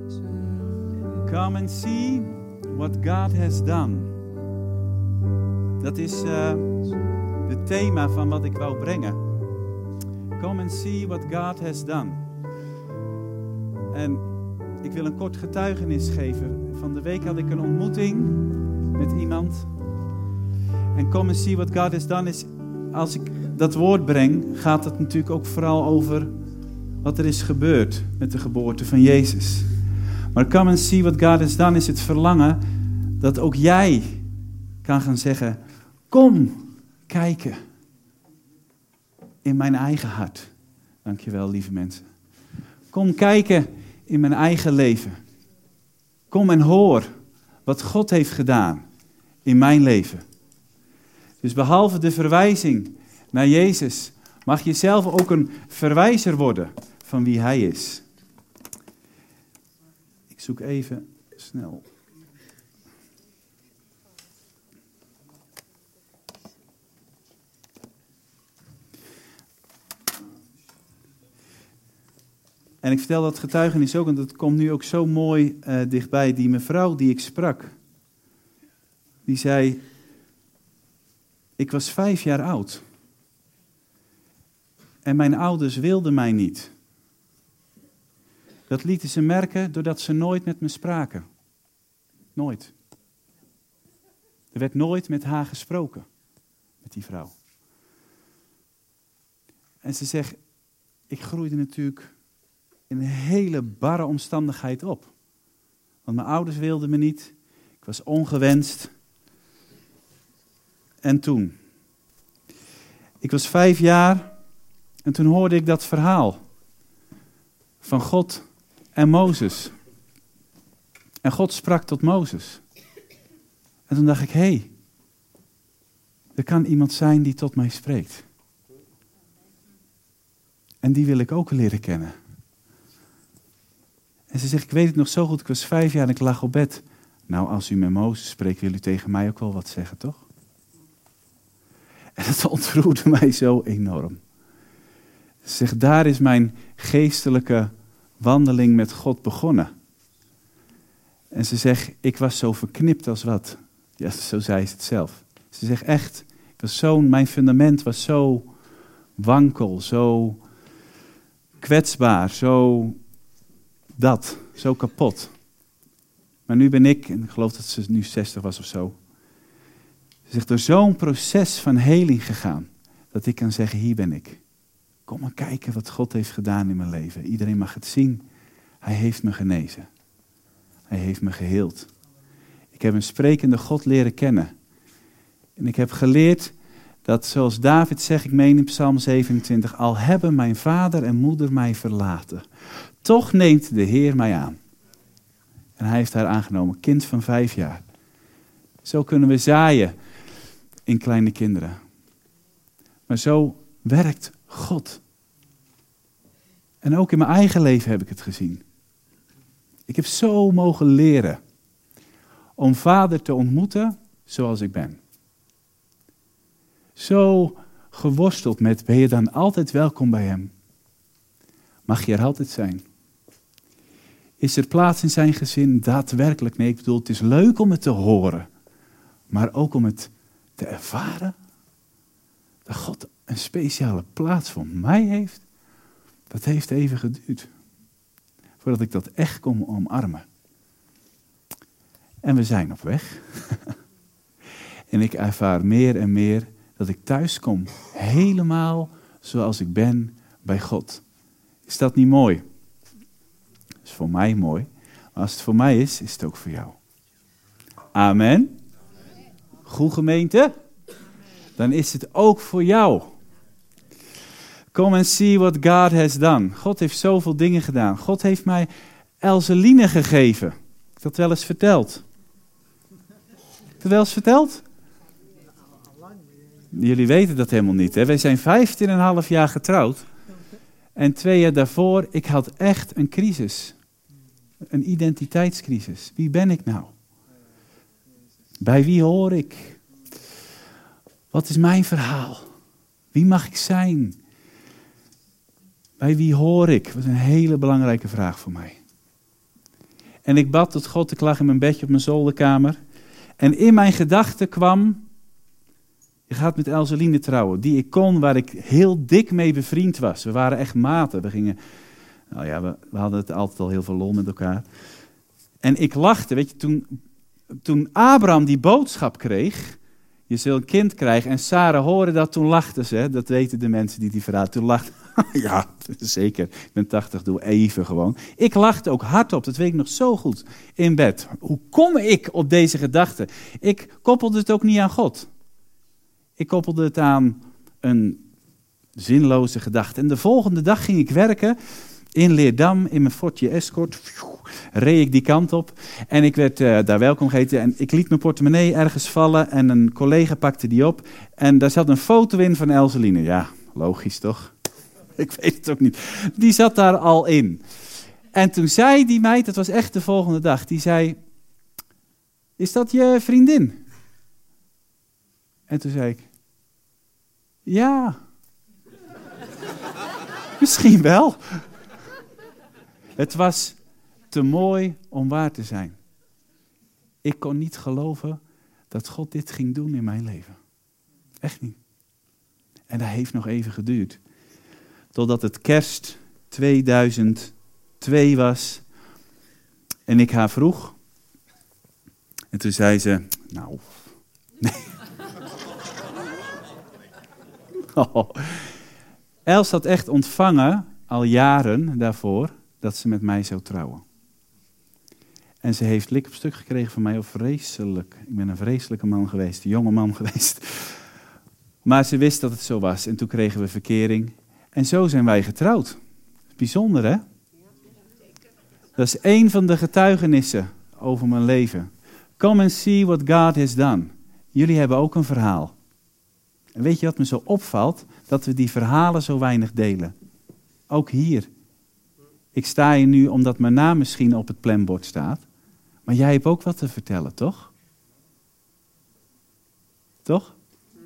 Come and see what God has done. Dat is het thema van wat ik wou brengen. Come and see what God has done. En ik wil een kort getuigenis geven. Van de week had ik een ontmoeting met iemand. En come and see what God has done is, als ik dat woord breng, gaat het natuurlijk ook vooral over wat er is gebeurd met de geboorte van Jezus. Maar come and see what God has done is het verlangen dat ook jij kan gaan zeggen, kom kijken in mijn eigen hart. Dankjewel, lieve mensen. Kom kijken in mijn eigen leven. Kom en hoor wat God heeft gedaan in mijn leven. Dus behalve de verwijzing naar Jezus, mag je zelf ook een verwijzer worden van wie Hij is. Ik zoek even snel. En ik vertel dat getuigenis ook, en dat komt nu ook zo mooi dichtbij. Die mevrouw die ik sprak, die zei, ik was 5 jaar oud. En mijn ouders wilden mij niet. Dat lieten ze merken doordat ze nooit met me spraken. Nooit. Er werd nooit met haar gesproken, met die vrouw. En ze zegt, ik groeide natuurlijk in een hele barre omstandigheid op. Want mijn ouders wilden me niet. Ik was ongewenst. En toen? Ik was 5 jaar en toen hoorde ik dat verhaal van God en Mozes. En God sprak tot Mozes. En toen dacht ik, hé, er kan iemand zijn die tot mij spreekt. En die wil ik ook leren kennen. En ze zegt, ik weet het nog zo goed, ik was 5 jaar en ik lag op bed. Nou, als u met Mozes spreekt, wil u tegen mij ook wel wat zeggen, toch? En dat ontroerde mij zo enorm. Ze zegt, daar is mijn geestelijke wandeling met God begonnen. En ze zegt, ik was zo verknipt als wat. Ja, zo zei ze het zelf. Ze zegt echt, mijn fundament was zo wankel, zo kwetsbaar, zo kapot. Maar nu ben ik, en ik geloof dat ze nu 60 was of zo. Ze zegt, door zo'n proces van heling gegaan, dat ik kan zeggen, hier ben ik. Kom maar kijken wat God heeft gedaan in mijn leven. Iedereen mag het zien. Hij heeft me genezen. Hij heeft me geheeld. Ik heb een sprekende God leren kennen. En ik heb geleerd dat, zoals David zegt, ik meen in Psalm 27, al hebben mijn vader en moeder mij verlaten, toch neemt de Heer mij aan. En hij heeft haar aangenomen, kind van 5 jaar. Zo kunnen we zaaien in kleine kinderen. Maar zo werkt God. En ook in mijn eigen leven heb ik het gezien. Ik heb zo mogen leren om Vader te ontmoeten zoals ik ben. Zo geworsteld met, ben je dan altijd welkom bij Hem? Mag je er altijd zijn? Is er plaats in zijn gezin? Daadwerkelijk, nee, ik bedoel, het is leuk om het te horen. Maar ook om het te ervaren. Dat God een speciale plaats voor mij heeft. Dat heeft even geduurd. Voordat ik dat echt kon omarmen. En we zijn op weg. En ik ervaar meer en meer dat ik thuis kom. Helemaal zoals ik ben bij God. Is dat niet mooi? Dat is voor mij mooi. Maar als het voor mij is, is het ook voor jou. Amen. Goed, gemeente? Dan is het ook voor jou. Come and see what God has done. God heeft zoveel dingen gedaan. God heeft mij Elseline gegeven. Heb ik dat wel eens verteld? Heb ik dat wel eens verteld? Jullie weten dat helemaal niet. Hè? Wij zijn 15,5 jaar getrouwd. En 2 jaar daarvoor, ik had echt een crisis. Een identiteitscrisis. Wie ben ik nou? Bij wie hoor ik? Wat is mijn verhaal? Wie mag ik zijn? Bij wie hoor ik? Dat is een hele belangrijke vraag voor mij. En ik bad tot God, ik lag in mijn bedje op mijn zolderkamer. En in mijn gedachten kwam, je gaat met Elseline trouwen. Die ik kon, waar ik heel dik mee bevriend was. We waren echt maten. We hadden het altijd al heel veel lol met elkaar. En ik lachte, weet je, toen Abraham die boodschap kreeg, je zult een kind krijgen. En Sarah hoorde dat, toen lachten ze. Dat weten de mensen die verhaal. Toen lachten, ja, zeker. Ik ben 80, doe even gewoon. Ik lachte ook hardop, dat weet ik nog zo goed, in bed. Hoe kom ik op deze gedachte? Ik koppelde het ook niet aan God. Ik koppelde het aan een zinloze gedachte. En de volgende dag ging ik werken in Leerdam, in mijn Fordje Escort. Reed ik die kant op en ik werd daar welkom geheten. En ik liet mijn portemonnee ergens vallen en een collega pakte die op. En daar zat een foto in van Elseline. Ja, logisch toch? Ik weet het ook niet. Die zat daar al in. En toen zei die meid, dat was echt de volgende dag, die zei, is dat je vriendin? En toen zei ik, ja, misschien wel. Het was te mooi om waar te zijn. Ik kon niet geloven dat God dit ging doen in mijn leven. Echt niet. En dat heeft nog even geduurd. Totdat het kerst 2002 was. En ik haar vroeg. En toen zei ze, nou, nee. Oh. Els had echt ontvangen, al jaren daarvoor, dat ze met mij zou trouwen. En ze heeft lik op stuk gekregen van mij, vreselijk. Ik ben een vreselijke man geweest, een jonge man geweest. Maar ze wist dat het zo was en toen kregen we verkering. En zo zijn wij getrouwd. Bijzonder, hè? Dat is één van de getuigenissen over mijn leven. Come and see what God has done. Jullie hebben ook een verhaal. En weet je wat me zo opvalt? Dat we die verhalen zo weinig delen. Ook hier. Ik sta hier nu omdat mijn naam misschien op het planbord staat. Maar jij hebt ook wat te vertellen, toch? Toch?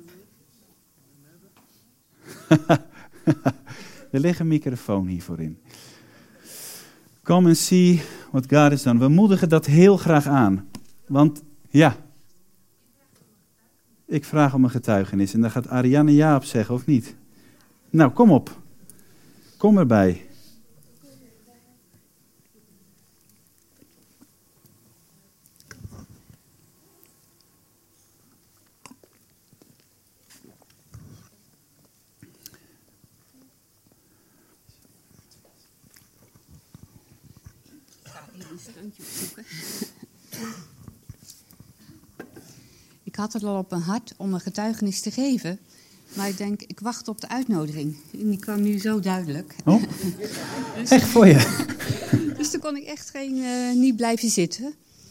Er ligt een microfoon hiervoor in. Come and see what God has done. We moedigen dat heel graag aan. Want ja, ik vraag om een getuigenis. En dan gaat Ariane ja op zeggen, of niet? Nou, kom op. Kom erbij. Ik had het al op mijn hart om een getuigenis te geven. Maar ik denk, ik wacht op de uitnodiging. En die kwam nu zo duidelijk. Oh, dus, echt voor je? Dus toen kon ik echt niet blijven zitten.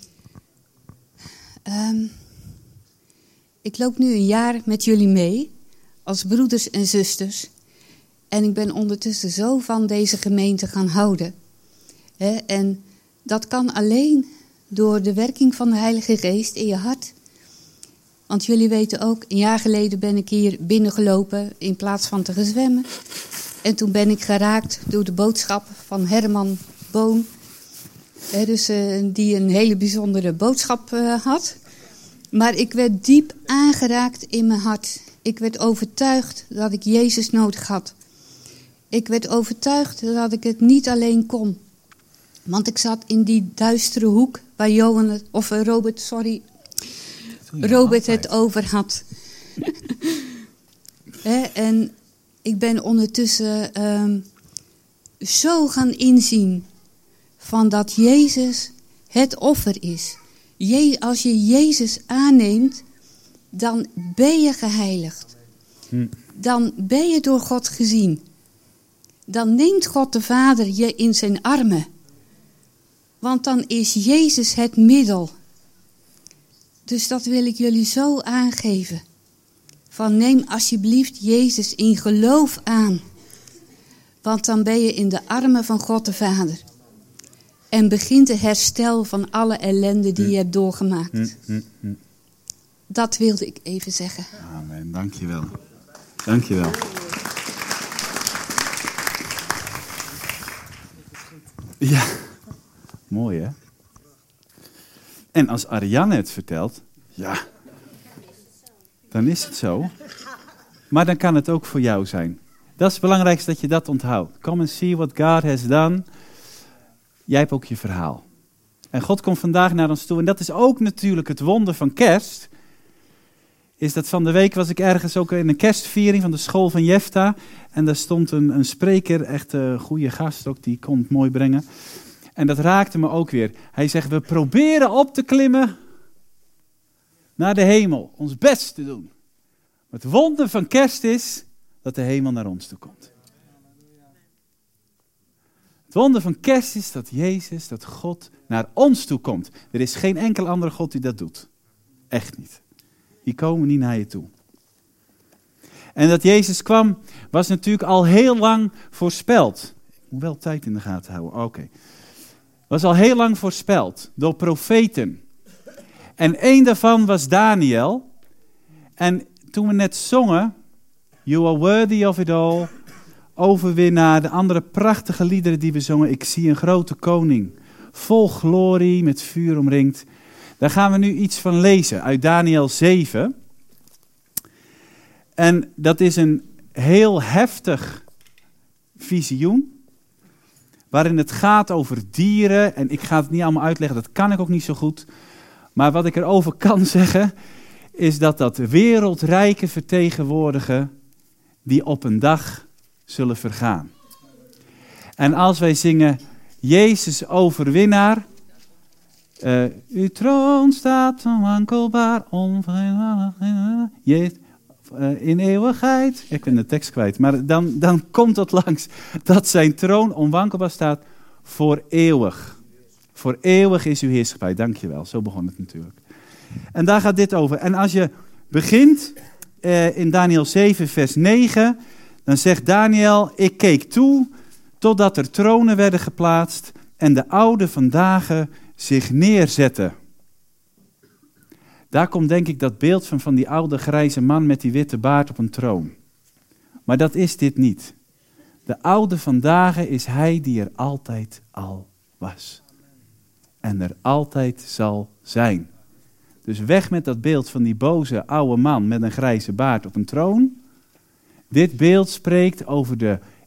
Ik loop nu een jaar met jullie mee. Als broeders en zusters. En ik ben ondertussen zo van deze gemeente gaan houden. En dat kan alleen door de werking van de Heilige Geest in je hart. Want jullie weten ook, een jaar geleden ben ik hier binnengelopen in plaats van te gaan zwemmen. En toen ben ik geraakt door de boodschap van Herman Boon. Die een hele bijzondere boodschap had. Maar ik werd diep aangeraakt in mijn hart. Ik werd overtuigd dat ik Jezus nodig had. Ik werd overtuigd dat ik het niet alleen kon. Want ik zat in die duistere hoek waar Robert het over had. En ik ben ondertussen zo gaan inzien van dat Jezus het offer is. Als je Jezus aanneemt, dan ben je geheiligd. Dan ben je door God gezien. Dan neemt God de Vader je in zijn armen. Want dan is Jezus het middel. Dus dat wil ik jullie zo aangeven. Van neem alsjeblieft Jezus in geloof aan. Want dan ben je in de armen van God de Vader. En begint het herstel van alle ellende die je hebt doorgemaakt. Dat wilde ik even zeggen. Amen, dankjewel. Dankjewel. Ja, mooi hè? En als Ariane het vertelt, ja, dan is het zo. Maar dan kan het ook voor jou zijn. Dat is het belangrijkste dat je dat onthoudt. Come and see what God has done. Jij hebt ook je verhaal. En God komt vandaag naar ons toe. En dat is ook natuurlijk het wonder van kerst. Is dat van de week was ik ergens ook in een kerstviering van de school van Jefta. En daar stond een spreker, echt een goede gast ook, die kon het mooi brengen. En dat raakte me ook weer. Hij zegt, we proberen op te klimmen naar de hemel. Ons best te doen. Maar het wonder van kerst is dat de hemel naar ons toe komt. Het wonder van kerst is dat Jezus, dat God naar ons toe komt. Er is geen enkel andere God die dat doet. Echt niet. Die komen niet naar je toe. En dat Jezus kwam was natuurlijk al heel lang voorspeld. Ik moet wel tijd in de gaten houden. Oké. Was al heel lang voorspeld door profeten. En één daarvan was Daniel. En toen we net zongen, You are worthy of it all, overwinnaar, de andere prachtige liederen die we zongen, ik zie een grote koning, vol glorie, met vuur omringd. Daar gaan we nu iets van lezen uit Daniel 7. En dat is een heel heftig visioen, waarin het gaat over dieren. En ik ga het niet allemaal uitleggen, dat kan ik ook niet zo goed. Maar wat ik erover kan zeggen, is dat wereldrijken vertegenwoordigen die op een dag zullen vergaan. En als wij zingen, Jezus overwinnaar, uw troon staat onwankelbaar, onveranderlijk, in eeuwigheid. Ik ben de tekst kwijt, maar dan komt het langs dat zijn troon onwankelbaar staat voor eeuwig. Voor eeuwig is uw heerschappij, dankjewel. Zo begon het natuurlijk. En daar gaat dit over. En als je begint in Daniel 7 vers 9, dan zegt Daniel, ik keek toe totdat er tronen werden geplaatst en de oude van dagen zich neerzetten. Daar komt denk ik dat beeld van die oude grijze man met die witte baard op een troon. Maar dat is dit niet. De oude van dagen is hij die er altijd al was. En er altijd zal zijn. Dus weg met dat beeld van die boze oude man met een grijze baard op een troon. Dit beeld spreekt over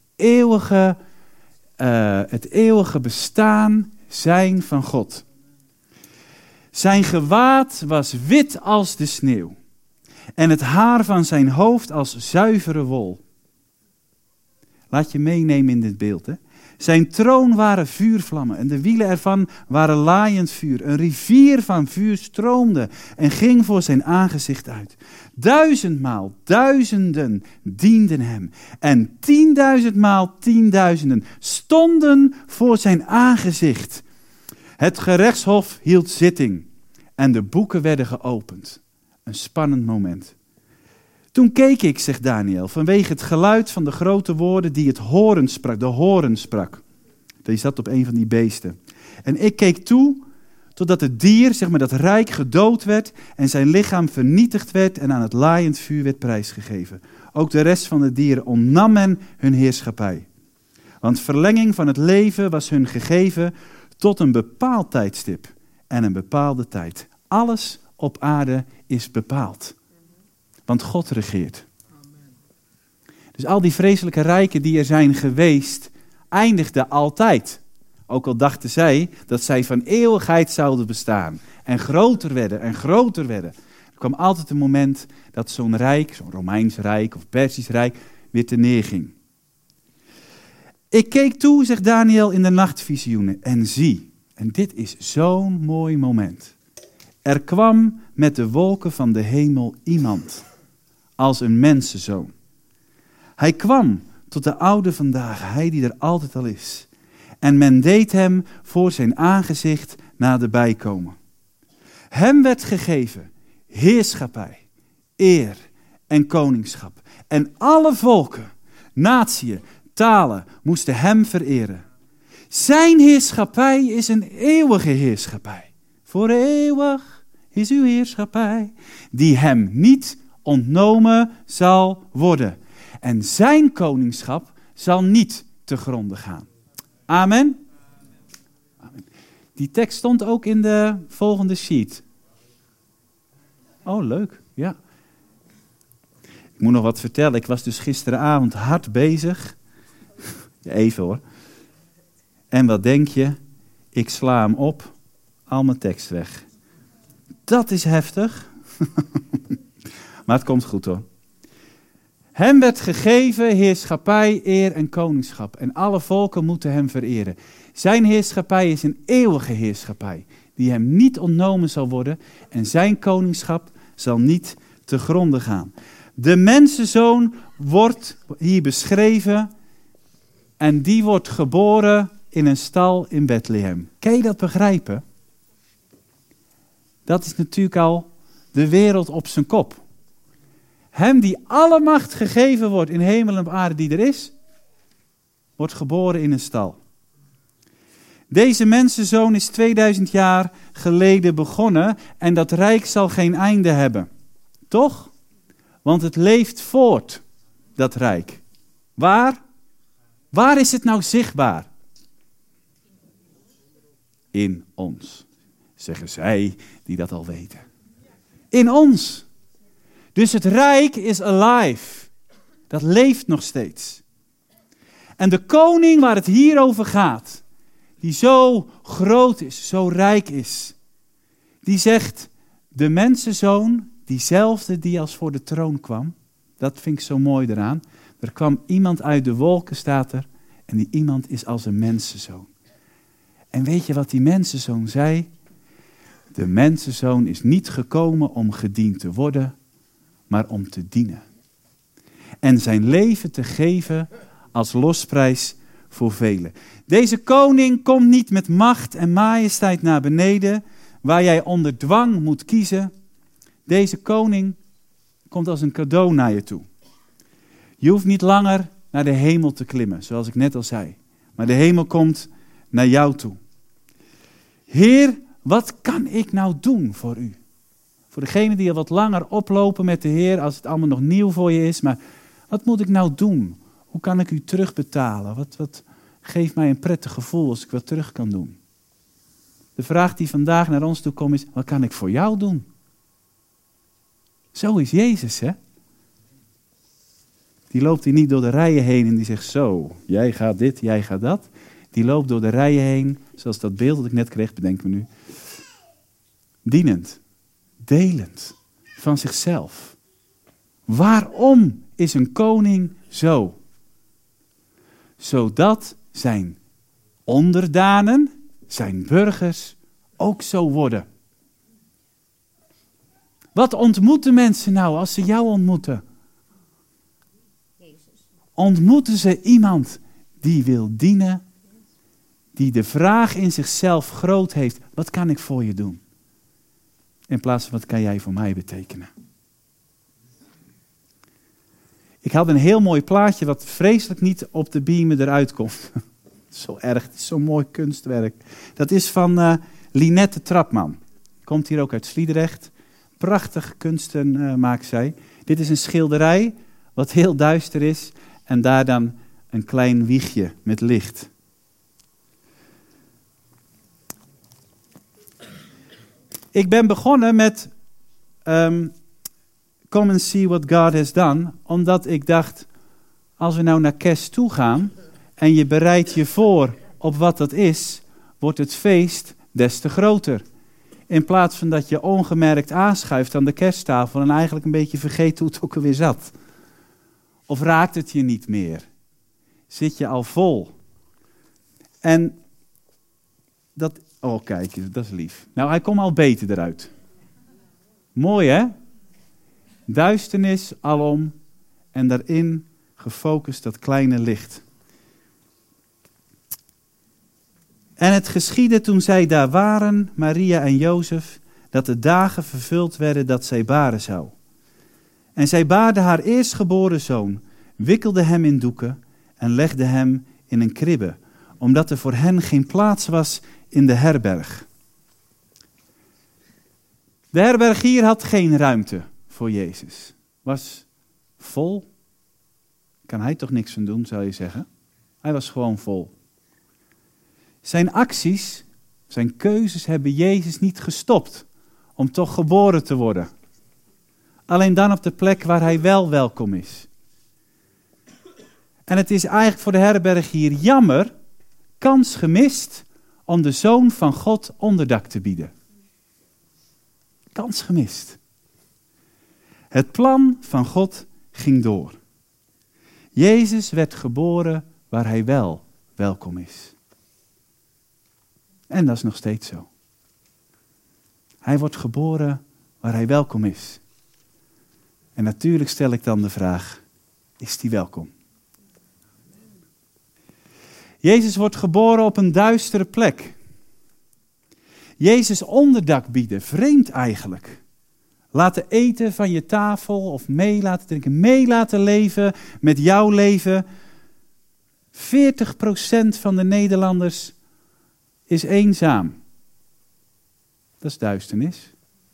het eeuwige bestaan zijn van God. Zijn gewaad was wit als de sneeuw. En het haar van zijn hoofd als zuivere wol. Laat je meenemen in dit beeld. Hè? Zijn troon waren vuurvlammen en de wielen ervan waren laaiend vuur. Een rivier van vuur stroomde en ging voor zijn aangezicht uit. 1000 maal duizenden dienden hem. En 10.000 maal 10.000 stonden voor zijn aangezicht. Het gerechtshof hield zitting en de boeken werden geopend. Een spannend moment. Toen keek ik, zegt Daniel, vanwege het geluid van de grote woorden die het horen sprak, de horen sprak. Die zat op een van die beesten. En ik keek toe totdat het dier, zeg maar dat rijk, gedood werd en zijn lichaam vernietigd werd en aan het laaiend vuur werd prijsgegeven. Ook de rest van de dieren ontnam men hun heerschappij. Want verlenging van het leven was hun gegeven tot een bepaald tijdstip en een bepaalde tijd. Alles op aarde is bepaald. Want God regeert. Dus al die vreselijke rijken die er zijn geweest, eindigden altijd. Ook al dachten zij dat zij van eeuwigheid zouden bestaan. En groter werden en groter werden. Er kwam altijd een moment dat zo'n rijk, zo'n Romeins rijk of Persisch rijk, weer te neer ging. Ik keek toe, zegt Daniel, in de nachtvisioenen en zie. En dit is zo'n mooi moment. Er kwam met de wolken van de hemel iemand. Als een mensenzoon. Hij kwam tot de oude vandaag, hij die er altijd al is. En men deed hem voor zijn aangezicht naderbij komen. Hem werd gegeven heerschappij, eer en koningschap. En alle volken, natieën, talen moesten hem vereren. Zijn heerschappij is een eeuwige heerschappij. Voor eeuwig is uw heerschappij, die hem niet ontnomen zal worden. En zijn koningschap zal niet te gronde gaan. Amen. Amen. Die tekst stond ook in de volgende sheet. Oh, leuk. Ja. Ik moet nog wat vertellen. Ik was dus gisteravond hard bezig. Even hoor. En wat denk je? Ik sla hem op. Al mijn tekst weg. Dat is heftig. Maar het komt goed hoor. Hem werd gegeven heerschappij, eer en koningschap. En alle volken moeten hem vereren. Zijn heerschappij is een eeuwige heerschappij. Die hem niet ontnomen zal worden. En zijn koningschap zal niet te gronde gaan. De mensenzoon wordt hier beschreven. En die wordt geboren in een stal in Bethlehem. Kan je dat begrijpen? Dat is natuurlijk al de wereld op zijn kop. Hem die alle macht gegeven wordt in hemel en op aarde die er is, wordt geboren in een stal. Deze mensenzoon is 2000 jaar geleden begonnen en dat rijk zal geen einde hebben. Toch? Want het leeft voort, dat rijk. Waar? Waar is het nou zichtbaar? In ons, zeggen zij die dat al weten. In ons. Dus het rijk is alive. Dat leeft nog steeds. En de koning waar het hier over gaat, die zo groot is, zo rijk is, die zegt, de mensenzoon, diezelfde die als voor de troon kwam, dat vind ik zo mooi eraan. Er kwam iemand uit de wolken, staat er, en die iemand is als een mensenzoon. En weet je wat die mensenzoon zei? De mensenzoon is niet gekomen om gediend te worden, maar om te dienen. En zijn leven te geven als losprijs voor velen. Deze koning komt niet met macht en majesteit naar beneden, waar jij onder dwang moet kiezen. Deze koning komt als een cadeau naar je toe. Je hoeft niet langer naar de hemel te klimmen, zoals ik net al zei. Maar de hemel komt naar jou toe. Heer, wat kan ik nou doen voor u? Voor degenen die al wat langer oplopen met de Heer, als het allemaal nog nieuw voor je is. Maar wat moet ik nou doen? Hoe kan ik u terugbetalen? Wat geeft mij een prettig gevoel als ik wat terug kan doen? De vraag die vandaag naar ons toe komt is, wat kan ik voor jou doen? Zo is Jezus, hè? Die loopt hier niet door de rijen heen en die zegt zo, jij gaat dit, jij gaat dat. Die loopt door de rijen heen, zoals dat beeld dat ik net kreeg, bedenk me nu. Dienend, delend van zichzelf. Waarom is een koning zo? Zodat zijn onderdanen, zijn burgers, ook zo worden. Wat ontmoeten mensen nou als ze jou ontmoeten? Ontmoeten ze iemand die wil dienen, die de vraag in zichzelf groot heeft, wat kan ik voor je doen? In plaats van, wat kan jij voor mij betekenen? Ik had een heel mooi plaatje wat vreselijk niet op de beamer eruit komt. Zo erg, het is zo'n mooi kunstwerk. Dat is van Linette Trapman. Komt hier ook uit Sliedrecht. Prachtige kunsten maakt zij. Dit is een schilderij wat heel duister is en daar dan een klein wiegje met licht. Ik ben begonnen met Come and see what God has done, omdat ik dacht, als we nou naar kerst toe gaan en je bereidt je voor op wat dat is, wordt het feest des te groter. In plaats van dat je ongemerkt aanschuift aan de kersttafel en eigenlijk een beetje vergeet hoe het ook alweer zat. Of raakt het je niet meer? Zit je al vol? En dat, oh kijk, dat is lief. Nou, hij komt al beter eruit. Mooi hè? Duisternis alom en daarin gefocust dat kleine licht. En het geschiedde toen zij daar waren, Maria en Jozef, dat de dagen vervuld werden dat zij baren zou. En zij baarde haar eerstgeboren zoon, wikkelde hem in doeken en legde hem in een kribbe, omdat er voor hen geen plaats was in de herberg. De herberg hier had geen ruimte voor Jezus. Was vol. Kan hij toch niks van doen, zou je zeggen? Hij was gewoon vol. Zijn acties Zijn keuzes hebben Jezus niet gestopt om toch geboren te worden. Alleen dan op de plek waar hij wel welkom is. En het is eigenlijk voor de herberg hier jammer, kans gemist om de Zoon van God onderdak te bieden. Kans gemist. Het plan van God ging door. Jezus werd geboren waar hij wel welkom is. En dat is nog steeds zo. Hij wordt geboren waar hij welkom is. En natuurlijk stel ik dan de vraag, is hij welkom? Jezus wordt geboren op een duistere plek. Jezus onderdak bieden, vreemd eigenlijk. Laten eten van je tafel of mee laten drinken, mee laten leven met jouw leven. 40% van de Nederlanders is eenzaam. Dat is duisternis.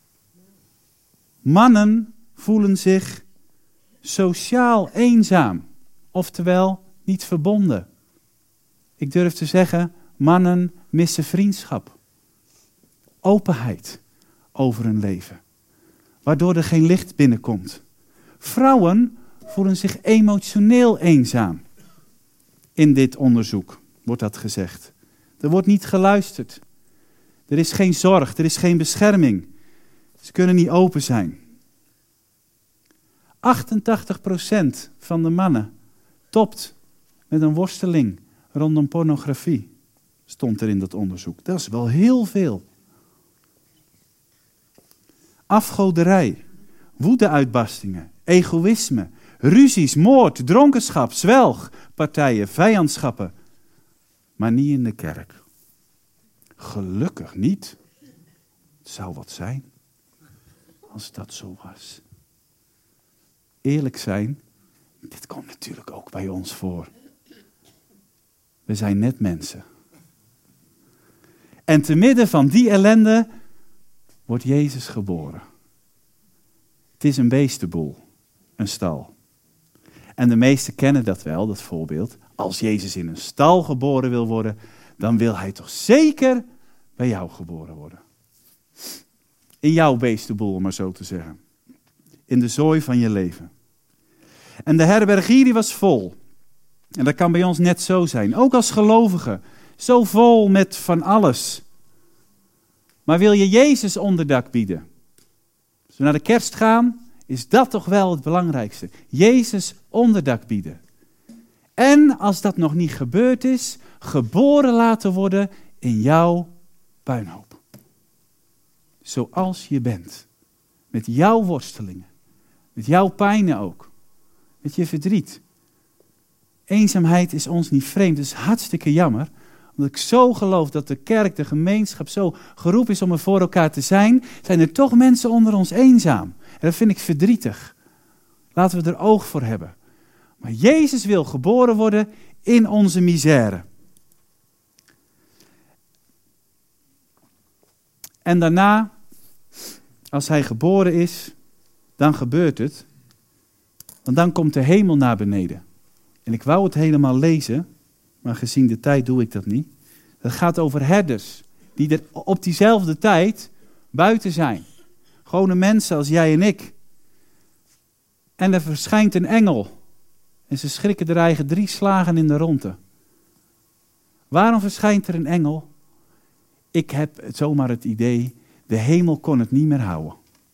Mannen voelen zich sociaal eenzaam, oftewel niet verbonden. Ik durf te zeggen, mannen missen vriendschap, openheid over hun leven, waardoor er geen licht binnenkomt. Vrouwen voelen zich emotioneel eenzaam. In dit onderzoek wordt dat gezegd. Er wordt niet geluisterd. Er is geen zorg, er is geen bescherming. Ze kunnen niet open zijn. 88% van de mannen topt met een worsteling rondom pornografie, stond er in dat onderzoek. Dat is wel heel veel. Afgoderij, woedeuitbarstingen, egoïsme, ruzies, moord, dronkenschap, zwelgpartijen, vijandschappen. Maar niet in de kerk. Gelukkig niet. Het zou wat zijn als dat zo was. Eerlijk zijn, dit komt natuurlijk ook bij ons voor. We zijn net mensen. En te midden van die ellende wordt Jezus geboren. Het is een beestenboel, een stal. En de meesten kennen dat wel, dat voorbeeld. Als Jezus in een stal geboren wil worden, dan wil hij toch zeker bij jou geboren worden. In jouw beestenboel, om maar zo te zeggen. In de zooi van je leven. En de herberg hier die was vol. En dat kan bij ons net zo zijn. Ook als gelovigen. Zo vol met van alles. Maar wil je Jezus onderdak bieden? Als we naar de kerst gaan, is dat toch wel het belangrijkste. Jezus onderdak bieden. En als dat nog niet gebeurd is, geboren laten worden in jouw puinhoop. Zoals je bent. Met jouw worstelingen. Met jouw pijnen ook. Met je verdriet. Eenzaamheid is ons niet vreemd. Het is hartstikke jammer. Omdat ik zo geloof dat de kerk, de gemeenschap zo geroepen is om er voor elkaar te zijn. Zijn er toch mensen onder ons eenzaam. En dat vind ik verdrietig. Laten we er oog voor hebben. Maar Jezus wil geboren worden in onze misère. En daarna, als hij geboren is, dan gebeurt het. Want dan komt de hemel naar beneden. En ik wou het helemaal lezen, maar gezien de tijd doe ik dat niet. Dat gaat over herders, die er op diezelfde tijd buiten zijn. Gewone mensen als jij en ik. En er verschijnt een engel. En ze schrikken er eigen 3 slagen in de ronde. Waarom verschijnt er een engel? Ik heb zomaar het idee, de hemel kon het niet meer houden.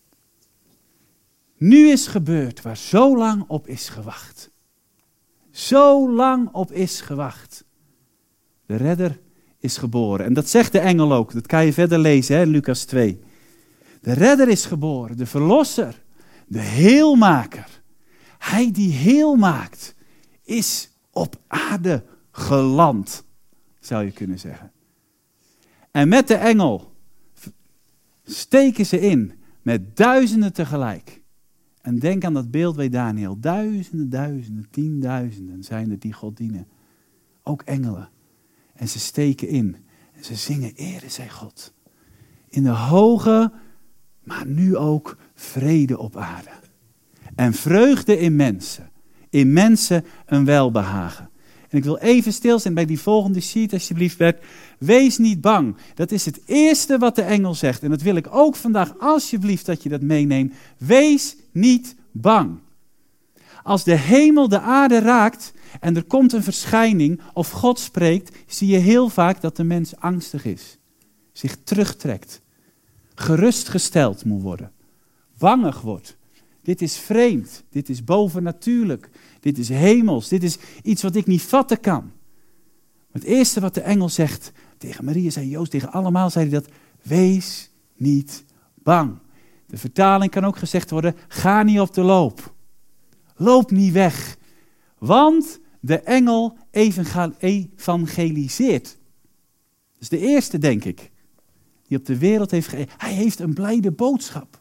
Nu is gebeurd waar zo lang op is gewacht. Zo lang op is gewacht. De redder is geboren. En dat zegt de engel ook. Dat kan je verder lezen, hè, Lucas 2. De redder is geboren. De verlosser. De heelmaker. Hij die heel maakt, is op aarde geland. Zou je kunnen zeggen. En met de engel steken ze in. Met duizenden tegelijk. En denk aan dat beeld bij Daniel. Duizenden, 10.000 zijn er die God dienen. Ook engelen. En ze steken in. En ze zingen ere zij God. In de hoge, maar nu ook vrede op aarde. En vreugde in mensen. In mensen een welbehagen. En ik wil even stilstaan bij die volgende sheet alsjeblieft, Bert. Wees niet bang. Dat is het eerste wat de engel zegt. En dat wil ik ook vandaag alsjeblieft dat je dat meeneemt. Wees niet bang. Als de hemel de aarde raakt en er komt een verschijning of God spreekt, zie je heel vaak dat de mens angstig is. Zich terugtrekt. Gerustgesteld moet worden. Bangig wordt. Dit is vreemd. Dit is bovennatuurlijk. Dit is hemels. Dit is iets wat ik niet vatten kan. Het eerste wat de engel zegt tegen Maria, zei Joost, tegen allemaal zei hij dat. Wees niet bang. De vertaling kan ook gezegd worden, ga niet op de loop. Loop niet weg. Want de engel evangeliseert. Dat is de eerste, denk ik, die op de wereld heeft Hij heeft een blijde boodschap.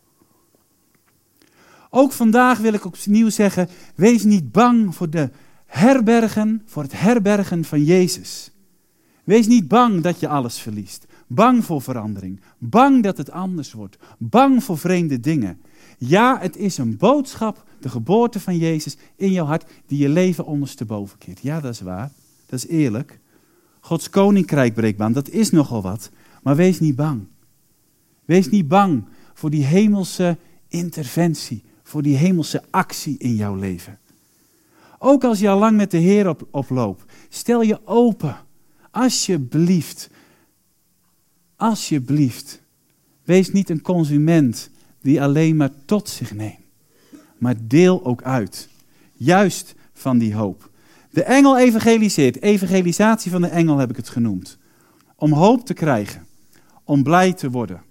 Ook vandaag wil ik opnieuw zeggen, wees niet bang voor het herbergen van Jezus. Wees niet bang dat je alles verliest. Bang voor verandering. Bang dat het anders wordt. Bang voor vreemde dingen. Ja, het is een boodschap, de geboorte van Jezus in jouw hart, die je leven ondersteboven keert. Ja, dat is waar. Dat is eerlijk. Gods koninkrijk breekt aan, dat is nogal wat. Maar wees niet bang. Wees niet bang voor die hemelse interventie. Voor die hemelse actie in jouw leven. Ook als je al lang met de Heer oploopt. Stel je open. Alsjeblieft. Alsjeblieft. Wees niet een consument die alleen maar tot zich neemt. Maar deel ook uit. Juist van die hoop. De engel evangeliseert. Evangelisatie van de engel heb ik het genoemd. Om hoop te krijgen. Om blij te worden.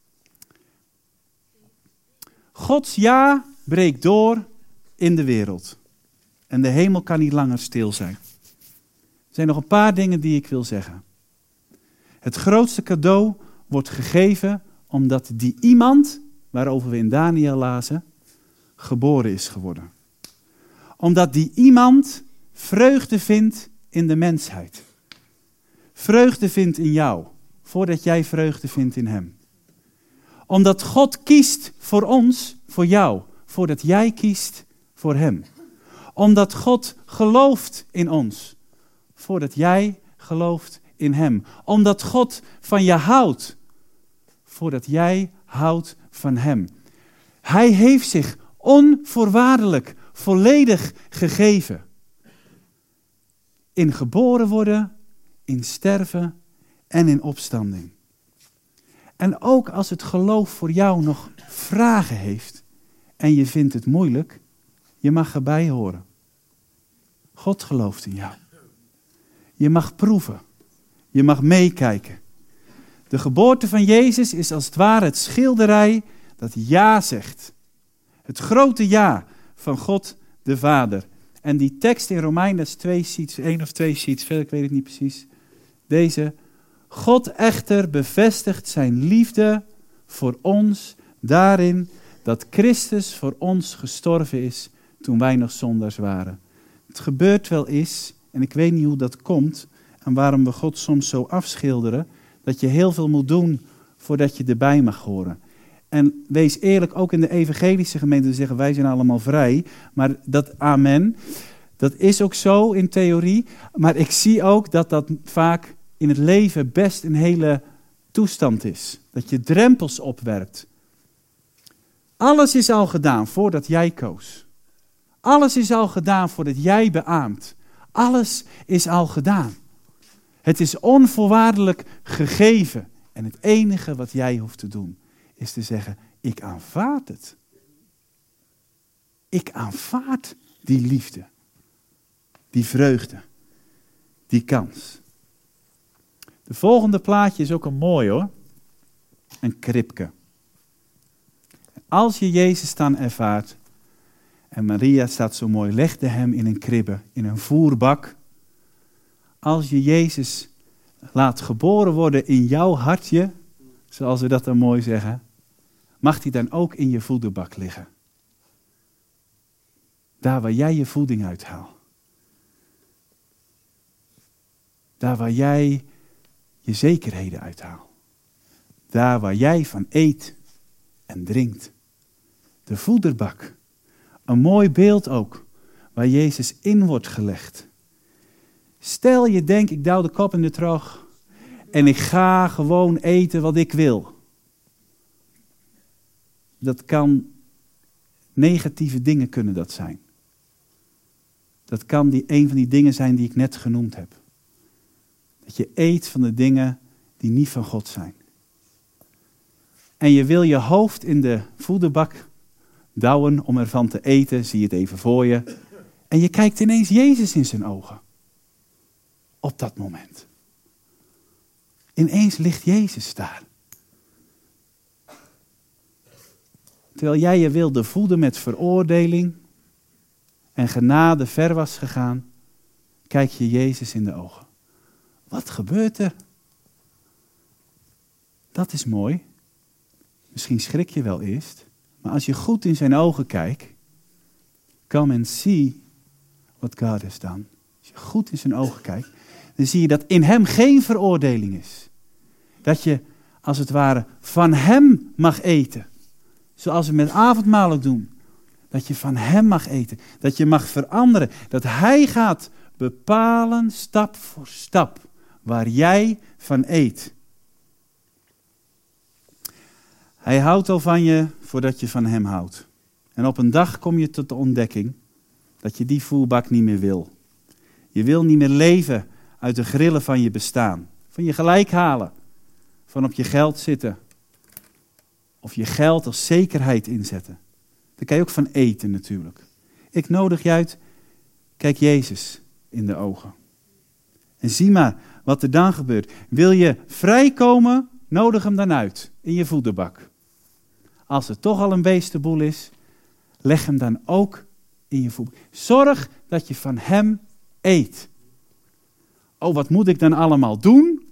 Gods ja breekt door in de wereld. En de hemel kan niet langer stil zijn. Er zijn nog een paar dingen die ik wil zeggen. Het grootste cadeau wordt gegeven omdat die iemand, waarover we in Daniel lazen, geboren is geworden. Omdat die iemand vreugde vindt in de mensheid. Vreugde vindt in jou, voordat jij vreugde vindt in hem. Omdat God kiest voor ons, voor jou, voordat jij kiest voor hem. Omdat God gelooft in ons, voordat jij gelooft in hem. Omdat God van je houdt, voordat jij houdt van hem. Hij heeft zich onvoorwaardelijk, volledig gegeven. In geboren worden, in sterven en in opstanding. En ook als het geloof voor jou nog vragen heeft en je vindt het moeilijk, je mag erbij horen. God gelooft in jou. Je mag proeven. Je mag meekijken. De geboorte van Jezus is als het ware het schilderij dat ja zegt. Het grote ja van God de Vader. En die tekst in Romeinen, dat is 2 sheets, 1 of 2 sheets verder, ik weet het niet precies. Deze. God echter bevestigt zijn liefde voor ons daarin dat Christus voor ons gestorven is toen wij nog zondaars waren. Het gebeurt wel eens, en ik weet niet hoe dat komt en waarom we God soms zo afschilderen, dat je heel veel moet doen voordat je erbij mag horen. En wees eerlijk, ook in de evangelische gemeente zeggen wij zijn allemaal vrij, maar dat amen, dat is ook zo in theorie, maar ik zie ook dat dat vaak in het leven best een hele toestand is. Dat je drempels opwerpt. Alles is al gedaan voordat jij koos. Alles is al gedaan voordat jij beaamt. Alles is al gedaan. Het is onvoorwaardelijk gegeven. En het enige wat jij hoeft te doen, is te zeggen, ik aanvaard het. Ik aanvaard die liefde. Die vreugde. Die kans. De volgende plaatje is ook een mooi hoor. Een kribke. Als je Jezus dan ervaart, en Maria staat zo mooi, legde hem in een kribbe, in een voerbak. Als je Jezus laat geboren worden in jouw hartje, zoals we dat dan mooi zeggen, mag hij dan ook in je voederbak liggen. Daar waar jij je voeding uithaalt. Daar waar jij je zekerheden uithaalt. Daar waar jij van eet en drinkt. De voederbak. Een mooi beeld ook, waar Jezus in wordt gelegd. Stel je denkt, ik douw de kop in de trog en ik ga gewoon eten wat ik wil. Dat kan, negatieve dingen kunnen dat zijn. Dat kan een van die dingen zijn die ik net genoemd heb. Dat je eet van de dingen die niet van God zijn. En je wil je hoofd in de voederbak douwen om ervan te eten, zie je het even voor je. En je kijkt ineens Jezus in zijn ogen. Op dat moment. Ineens ligt Jezus daar. Terwijl jij je wilde voeden met veroordeling en genade ver was gegaan, kijk je Jezus in de ogen. Wat gebeurt er? Dat is mooi. Misschien schrik je wel eerst, maar als je goed in zijn ogen kijkt, come and see what God has done. Als je goed in zijn ogen kijkt, dan zie je dat in hem geen veroordeling is. Dat je, als het ware, van hem mag eten. Zoals we met avondmaal ook doen. Dat je van hem mag eten. Dat je mag veranderen. Dat hij gaat bepalen, stap voor stap, waar jij van eet. Hij houdt al van je voordat je van hem houdt. En op een dag kom je tot de ontdekking dat je die voerbak niet meer wil. Je wil niet meer leven uit de grillen van je bestaan. Van je gelijk halen. Van op je geld zitten. Of je geld als zekerheid inzetten. Daar kan je ook van eten natuurlijk. Ik nodig je uit, kijk Jezus in de ogen. En zie maar wat er dan gebeurt. Wil je vrijkomen, nodig hem dan uit in je voederbak. Als het toch al een beestenboel is, leg hem dan ook in je voederbak. Zorg dat je van hem eet. Oh, wat moet ik dan allemaal doen?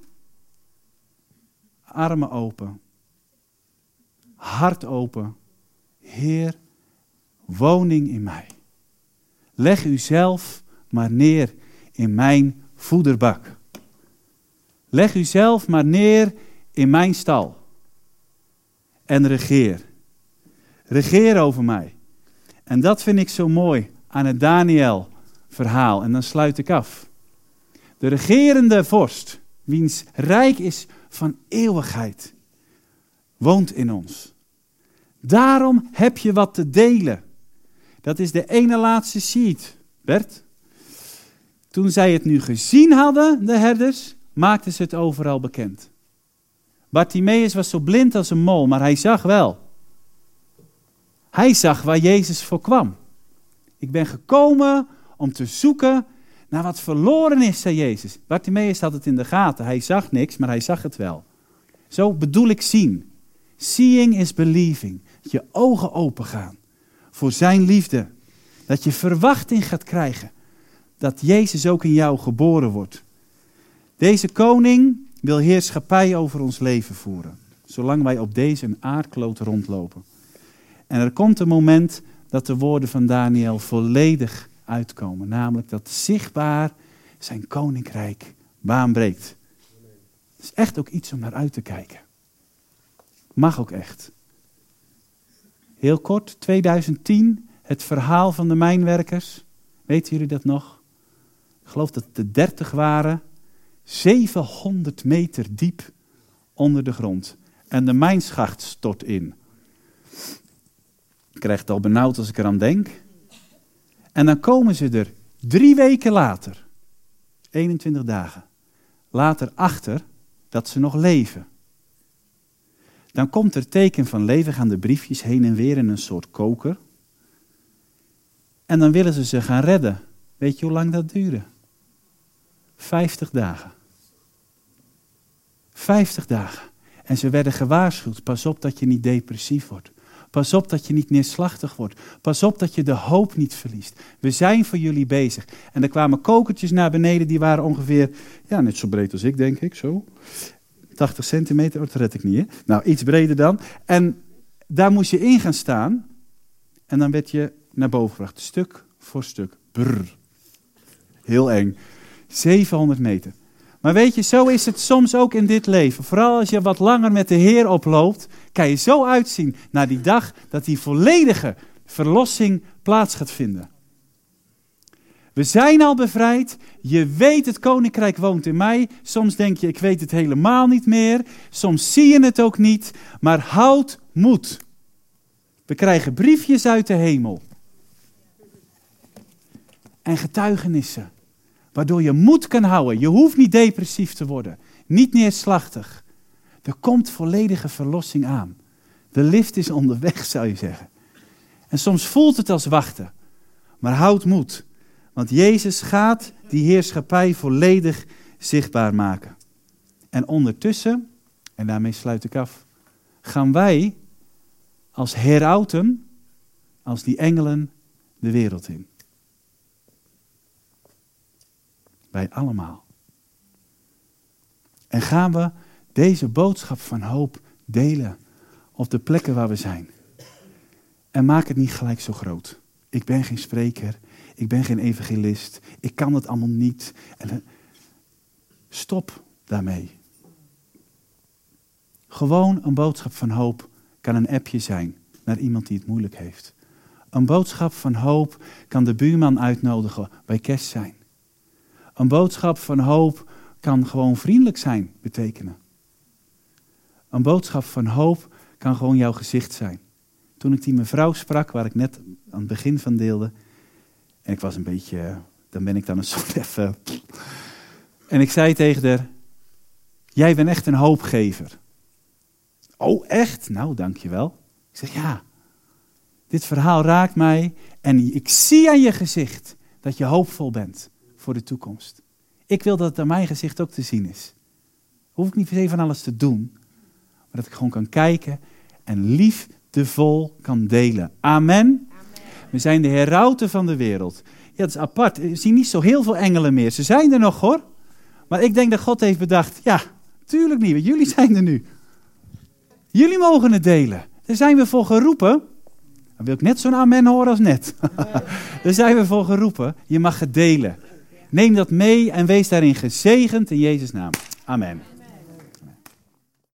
Armen open. Hart open. Heer, woning in mij. Leg uzelf maar neer in mijn voederbak. Leg uzelf maar neer in mijn stal. En regeer. Regeer over mij. En dat vind ik zo mooi aan het Daniël-verhaal. En dan sluit ik af. De regerende vorst, wiens rijk is van eeuwigheid, woont in ons. Daarom heb je wat te delen. Dat is de ene laatste sheet, Bert. Toen zij het nu gezien hadden, de herders, maakten ze het overal bekend. Bartimaeus was zo blind als een mol, maar hij zag wel. Hij zag waar Jezus voor kwam. Ik ben gekomen om te zoeken naar wat verloren is, zei Jezus. Bartimaeus had het in de gaten. Hij zag niks, maar hij zag het wel. Zo bedoel ik zien. Seeing is believing. Dat je ogen open gaan voor zijn liefde. Dat je verwachting gaat krijgen dat Jezus ook in jou geboren wordt. Deze koning wil heerschappij over ons leven voeren. Zolang wij op deze aardkloot rondlopen. En er komt een moment dat de woorden van Daniël volledig uitkomen. Namelijk dat zichtbaar zijn koninkrijk baanbreekt. Het is echt ook iets om naar uit te kijken. Mag ook echt. Heel kort, 2010, het verhaal van de mijnwerkers. Weten jullie dat nog? Ik geloof dat het er 30 waren. 700 meter diep onder de grond. En de mijnschacht stort in. Ik krijg het al benauwd als ik eraan denk. En dan komen ze er 3 weken later, 21 dagen, later achter dat ze nog leven. Dan komt er teken van leven, gaan de briefjes heen en weer in een soort koker. En dan willen ze ze gaan redden. Weet je hoe lang dat duurde? 50 dagen. 50 dagen. En ze werden gewaarschuwd, pas op dat je niet depressief wordt. Pas op dat je niet neerslachtig wordt. Pas op dat je de hoop niet verliest. We zijn voor jullie bezig. En er kwamen kokertjes naar beneden, die waren ongeveer, ja, net zo breed als ik, denk ik, zo. 80 centimeter, dat red ik niet, hè? Nou, iets breder dan. En daar moest je in gaan staan. En dan werd je naar boven gebracht, stuk voor stuk. Brrr. Heel eng. 700 meter. Maar weet je, zo is het soms ook in dit leven. Vooral als je wat langer met de Heer oploopt, kan je zo uitzien naar die dag dat die volledige verlossing plaats gaat vinden. We zijn al bevrijd. Je weet het koninkrijk woont in mij. Soms denk je, ik weet het helemaal niet meer. Soms zie je het ook niet. Maar houd moed. We krijgen briefjes uit de hemel. En getuigenissen. Waardoor je moed kan houden. Je hoeft niet depressief te worden. Niet neerslachtig. Er komt volledige verlossing aan. De lift is onderweg, zou je zeggen. En soms voelt het als wachten. Maar houd moed. Want Jezus gaat die heerschappij volledig zichtbaar maken. En ondertussen, en daarmee sluit ik af, gaan wij als herauten, als die engelen, de wereld in. Wij allemaal. En gaan we deze boodschap van hoop delen op de plekken waar we zijn. En maak het niet gelijk zo groot. Ik ben geen spreker, ik ben geen evangelist, ik kan het allemaal niet. Stop daarmee. Gewoon een boodschap van hoop kan een appje zijn naar iemand die het moeilijk heeft. Een boodschap van hoop kan de buurman uitnodigen bij kerst zijn. Een boodschap van hoop kan gewoon vriendelijk zijn betekenen. Een boodschap van hoop kan gewoon jouw gezicht zijn. Toen ik die mevrouw sprak, waar ik net aan het begin van deelde, en ik was een beetje, dan ben ik dan een soort even. En ik zei tegen haar, jij bent echt een hoopgever. Oh, echt? Nou, dankjewel. Ik zeg, ja, dit verhaal raakt mij en ik zie aan je gezicht dat je hoopvol bent voor de toekomst. Ik wil dat het aan mijn gezicht ook te zien is. Hoef ik niet per se van alles te doen, maar dat ik gewoon kan kijken en liefdevol kan delen. Amen. We zijn de herauten van de wereld. Ja, dat is apart. Je ziet niet zo heel veel engelen meer. Ze zijn er nog hoor. Maar ik denk dat God heeft bedacht, ja, tuurlijk niet, want jullie zijn er nu. Jullie mogen het delen. Daar zijn we voor geroepen. Dan wil ik net zo'n amen horen als net. Daar zijn we voor geroepen. Je mag het delen. Neem dat mee en wees daarin gezegend in Jezus' naam. Amen.